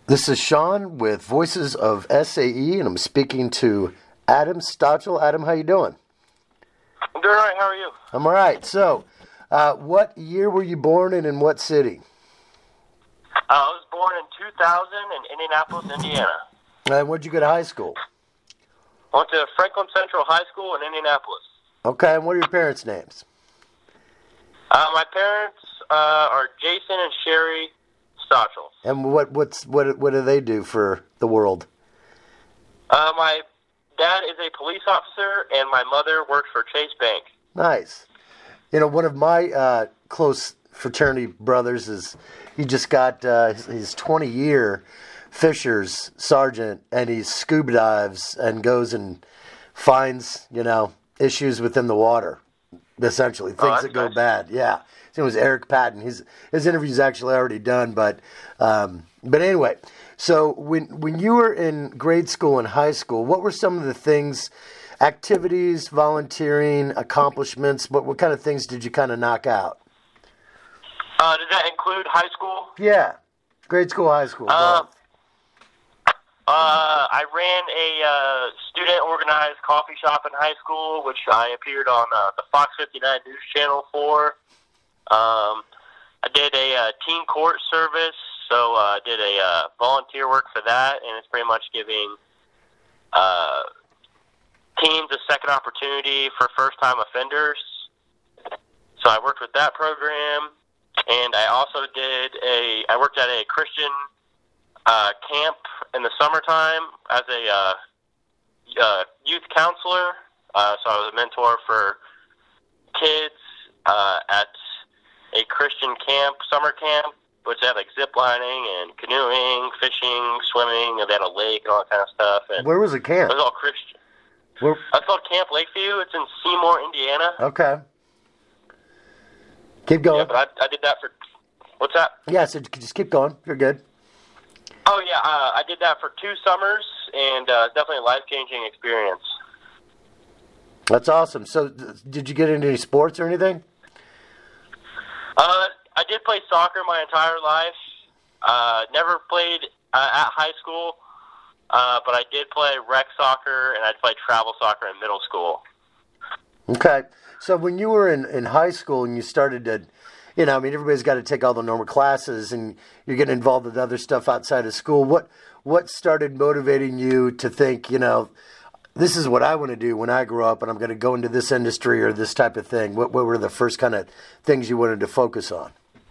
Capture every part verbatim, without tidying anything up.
This is Sean with Voices of S A E, and I'm speaking to Adam Stotchel. Adam, how you doing? I'm doing all right. How are you? I'm all right. So, uh, what year were you born and in what city? Uh, I was born in two thousand in Indianapolis, Indiana. And where'd you go to high school? I went to Franklin Central High School in Indianapolis. Okay, and what are your parents' names? Uh, my parents uh, are Jason and Sherry Stotchel. And what what's what what do they do for the world? Uh, my dad is a police officer, and my mother works for Chase Bank. Nice. You know, one of my uh, close fraternity brothers is he just got uh, his twenty-year Fisher's sergeant, and he scuba dives and goes and finds, you know, issues within the water, essentially, things oh, that go nice. bad. Yeah. His name was Eric Patton. His his interview's actually already done, but um, but anyway. So when when you were in grade school and high school, what were some of the things, activities, volunteering, accomplishments? What what kind of things did you kind of knock out? Uh, does that include high school? Yeah, grade school, high school. Uh, both. uh, I ran a uh, student-organized coffee shop in high school, which I appeared on uh, the Fox fifty-nine News Channel for. Um, I did a uh, teen court service, so I uh, did a uh, volunteer work for that, and it's pretty much giving uh, teens a second opportunity for first-time offenders. So I worked with that program, and I also did a, I worked at a Christian uh, camp in the summertime as a uh, uh, youth counselor, uh, so I was a mentor for kids uh, at a Christian camp, summer camp, which they had like zip lining and canoeing, fishing, swimming, and they had a lake and all that kind of stuff. And Where was the camp? it was all Christian. Where? It's called Camp Lakeview. It's in Seymour, Indiana. Okay. Keep going. Yeah, but I, I did that for, what's that? Yeah, so just keep going. You're good. Oh, yeah, uh, I did that for two summers, and uh, it's definitely a life-changing experience. That's awesome. So th- did you get into any sports or anything? Uh, I did play soccer my entire life. Uh, never played uh, at high school, uh, but I did play rec soccer, and I played travel soccer in middle school. Okay. So when you were in, in high school and you started to, you know, I mean, everybody's got to take all the normal classes and you're getting involved with other stuff outside of school. What what started motivating you to think, you know, this is what I want to do when I grow up and I'm going to go into this industry or this type of thing? What, what were the first kind of things you wanted to focus on?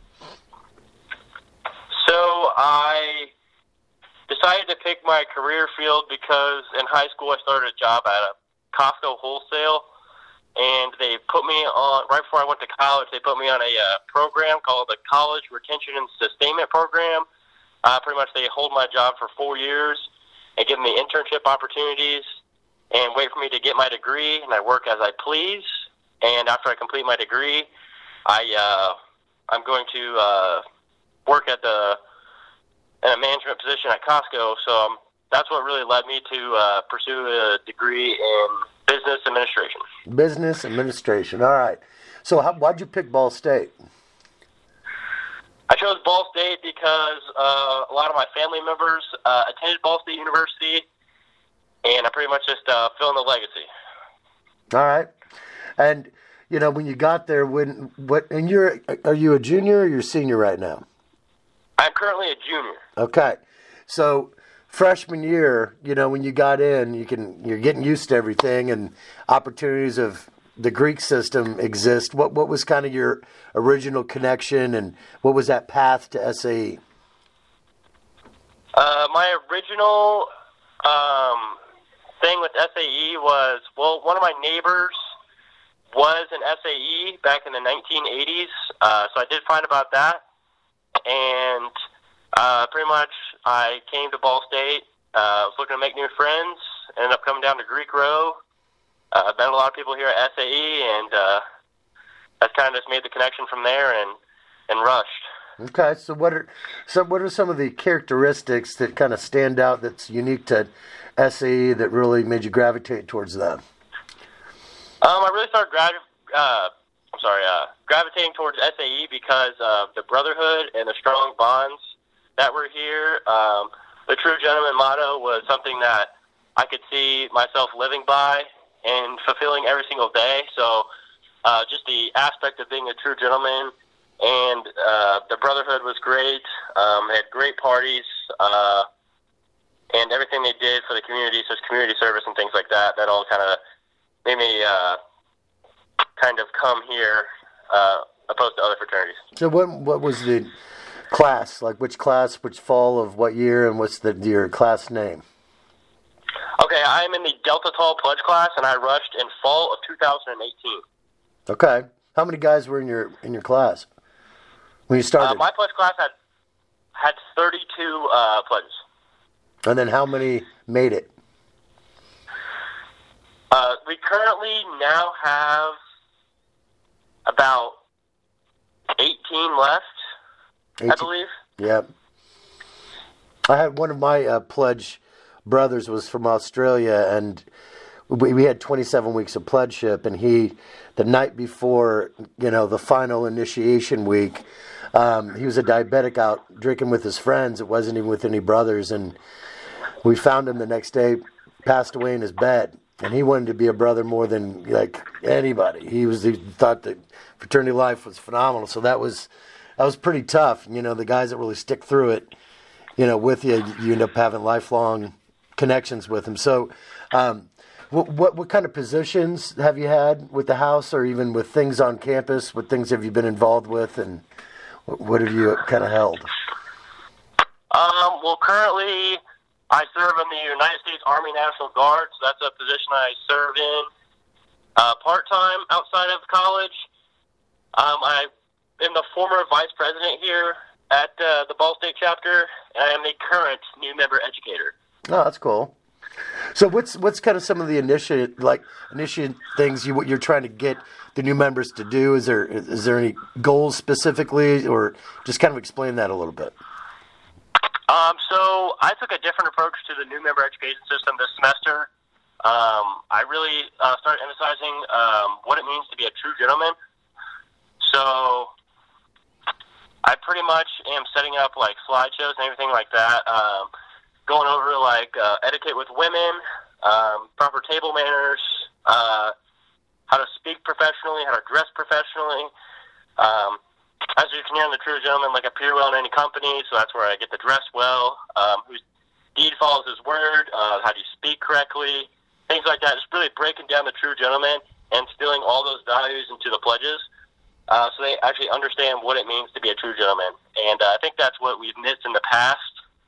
So I decided to pick my career field because in high school I started a job at a Costco wholesale, and they put me on, right before I went to college, they put me on a uh, program called the College Retention and Sustainment Program. Uh, pretty much they hold my job for four years and give me internship opportunities and wait for me to get my degree, and I work as I please. And after I complete my degree, I, uh, I'm going to uh, work at the in a management position at Costco. So um, that's what really led me to uh, pursue a degree in business administration. Business administration. All right. So how, why'd you pick Ball State? I chose Ball State because uh, a lot of my family members uh, attended Ball State University, and I pretty much just uh, filling the legacy. All right. And, you know, when you got there, when what? And you're are you a junior or you're a senior right now? I'm currently a junior. Okay. So freshman year, you know, when you got in, you can you're getting used to everything, and opportunities of the Greek system exist. What what was kind of your original connection, and what was that path to S A E? Uh, my original um, thing with S A E was, well, one of my neighbors was an S A E back in the nineteen eighties, uh, so I did find about that, and uh, pretty much I came to Ball State. I uh, was looking to make new friends, ended up coming down to Greek Row. Uh, I've met a lot of people here at S A E, and uh, that's kind of just made the connection from there and, and rushed. Okay, so what are so what are some of the characteristics that kind of stand out that's unique to S A E that really made you gravitate towards them? Um, I really started gravi- uh, I'm sorry, uh, gravitating towards S A E because of the brotherhood and the strong bonds that were here. Um, the True Gentleman motto was something that I could see myself living by and fulfilling every single day. So uh, just the aspect of being a true gentleman, and uh, the brotherhood was great. Um, they had great parties, uh, and everything they did for the community, such community service and things like that, that all kind of made me uh, kind of come here uh, opposed to other fraternities. So what what was the class? Like which class, which fall of what year, and what's the your class name? Okay, I'm in the Delta Tau Pledge class, and I rushed in fall of two thousand eighteen. Okay. How many guys were in your in your class when you started? Uh, my pledge class had had thirty-two uh, pledges. And then how many made it? Uh, we currently now have about eighteen left, eighteen. I believe. Yeah. I had one of my uh, pledge brothers was from Australia, and we, we had twenty-seven weeks of pledgeship, and he, the night before, you know, the final initiation week, um, he was a diabetic out drinking with his friends. It wasn't even with any brothers, and we found him the next day, passed away in his bed, and he wanted to be a brother more than like anybody. He was he thought that fraternity life was phenomenal, so that was that was pretty tough. You know, the guys that really stick through it, you know, with you, you end up having lifelong connections with them. So, um, what, what what kind of positions have you had with the house, or even with things on campus? What things have you been involved with, and what, what have you kind of held? Um, well, currently I serve in the United States Army National Guard, so that's a position I serve in uh, part-time outside of college. Um, I am the former vice president here at uh, the Ball State chapter, and I am the current new member educator. Oh, that's cool. So what's what's kind of some of the initiative like initiative things you what you're trying to get the new members to do? Is there is there any goals specifically, or just kind of explain that a little bit? Um, so I took a different approach to the new member education system this semester. Um, I really uh, started emphasizing um, what it means to be a true gentleman. So I pretty much am setting up like slideshows and everything like that. Um, going over like uh, etiquette with women, um, proper table manners, uh, how to speak professionally, how to dress professionally. Um, as you can hear, I'm the true gentleman, like appear well in any company, so that's where I get to dress well. Um, whose deed follows his word, uh, how do you speak correctly, things like that. Just really breaking down the true gentleman and instilling all those values into the pledges, uh, so they actually understand what it means to be a true gentleman. And uh, I think that's what we've missed in the past.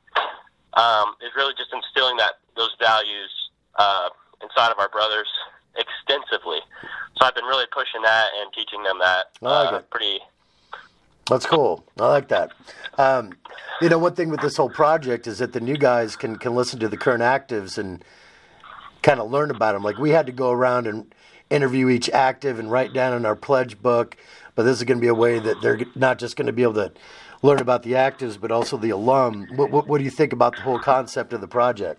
Um, is really just instilling that those values uh, inside of our brothers extensively. So I've been really pushing that and teaching them that. I like uh, it. Pretty. That's cool. I like that. Um, you know, one thing with this whole project is that the new guys can, can listen to the current actives and kind of learn about them. Like we had to go around and interview each active and write down in our pledge book, but this is going to be a way that they're not just going to be able to learn about the actives, but also the alum. What, what, what do you think about the whole concept of the project?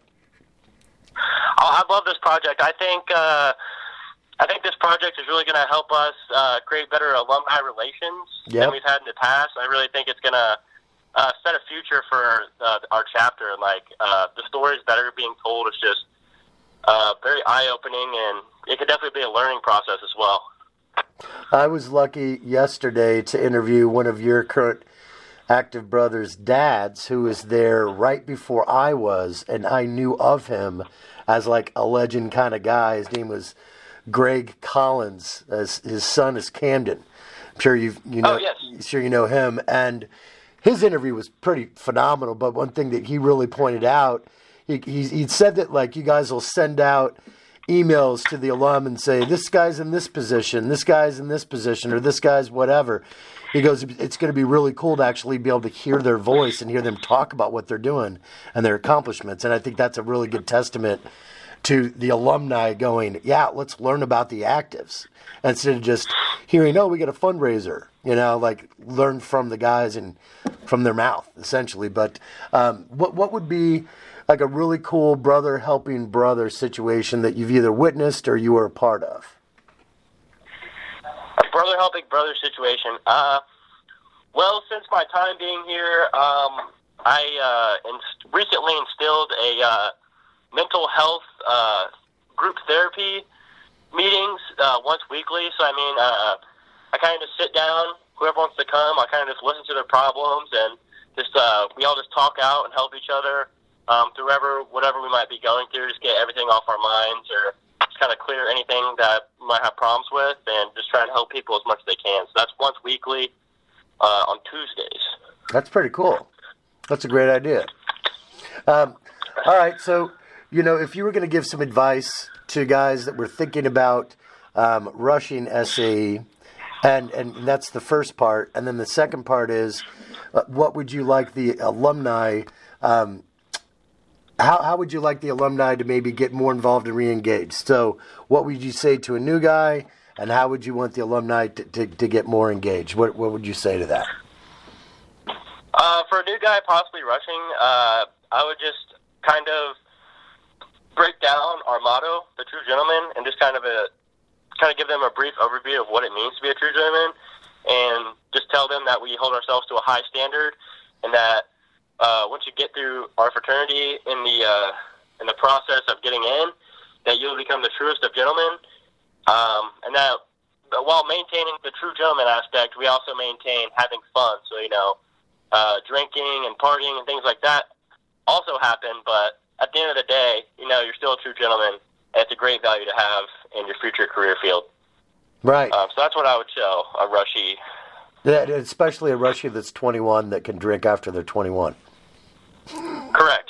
Oh, I love this project. I think uh, I think this project is really going to help us uh, create better alumni relations yep. than we've had in the past. I really think it's going to uh, set a future for uh, our chapter. Like uh, the stories that are being told is just uh, very eye-opening, and it could definitely be a learning process as well. I was lucky yesterday to interview one of your current active brothers' dads, who was there right before I was, and I knew of him as like a legend kind of guy. His name was Greg Collins. As his son is Camden. I'm sure you you know. Oh, yes. Sure you know him. And his interview was pretty phenomenal. But one thing that he really pointed out, he he, he said that like you guys will send out emails to the alum and say this guy's in this position, this guy's in this position, or this guy's whatever. He goes, it's going to be really cool to actually be able to hear their voice and hear them talk about what they're doing and their accomplishments. And I think that's a really good testament to the alumni going, yeah, let's learn about the actives. Instead of just hearing, oh, we got a fundraiser, you know, like learn from the guys and from their mouth, essentially. But um, what what would be like a really cool brother helping brother situation that you've either witnessed or you were a part of? A brother helping brother situation. Uh, well, since my time being here, um, I uh, inst- recently instilled a uh, mental health uh, group therapy meetings uh, once weekly. So, I mean, uh, I kind of just sit down, whoever wants to come, I kind of just listen to their problems, and just uh, we all just talk out and help each other um, through whatever, whatever we might be going through, just get everything off our minds, or just kind of clear anything that we might have problems with, and just try and help people as much as they can. So that's once weekly uh, on Tuesdays. That's pretty cool. That's a great idea. Um, all right, so, you know, if you were going to give some advice to guys that were thinking about um, rushing S A E, and, and that's the first part, and then the second part is, uh, what would you like the alumni, um, how, how would you like the alumni to maybe get more involved and re-engaged? So what would you say to a new guy, and how would you want the alumni to, to, to get more engaged? What, what would you say to that? Uh, for a new guy possibly rushing, uh, I would just kind of break down our motto, the True Gentleman, and just kind of a kind of give them a brief overview of what it means to be a true gentleman, and just tell them that we hold ourselves to a high standard, and that uh, once you get through our fraternity in the uh, in the process of getting in, that you'll become the truest of gentlemen, um, and that while maintaining the true gentleman aspect, we also maintain having fun. So, you know, uh, drinking and partying and things like that also happen, but at the end of the day, you know, you're still a true gentleman, and it's a great value to have in your future career field. Right. Um, so that's what I would tell a rushie. Yeah, especially a rushie that's twenty-one that can drink after they're twenty-one. Correct.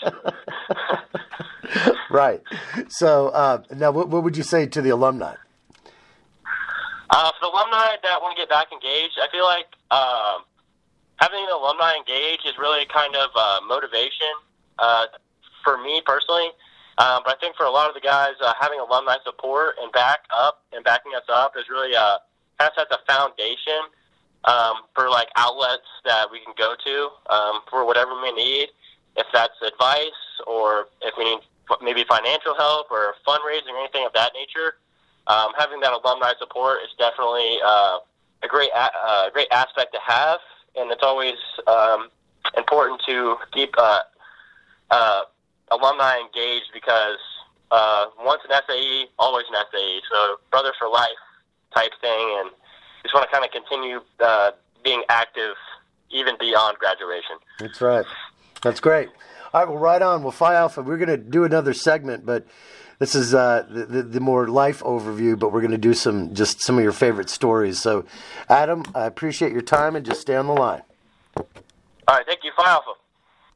Right. So uh, now what, what would you say to the alumni? Uh, for the alumni that want to get back engaged, I feel like um, having the alumni engaged is really kind of uh, motivation uh, for me personally. Um, but I think for a lot of the guys, uh, having alumni support and back up and backing us up is really uh, kind of sets a foundation um, for like outlets that we can go to um, for whatever we may need, if that's advice or if we need maybe financial help or fundraising or anything of that nature. Um, having that alumni support is definitely uh, a great a- uh, great aspect to have, and it's always um, important to keep uh, uh, alumni engaged because uh, once an S A E, always an S A E. So brother for life type thing, and just want to kind of continue uh, being active even beyond graduation. That's right. That's great. All right, well, right on. Well, Phi Alpha, we're going to do another segment, but this is uh, the, the, the more life overview, but we're going to do some just some of your favorite stories. So, Adam, I appreciate your time, and just stay on the line. All right, thank you, Phi Alpha.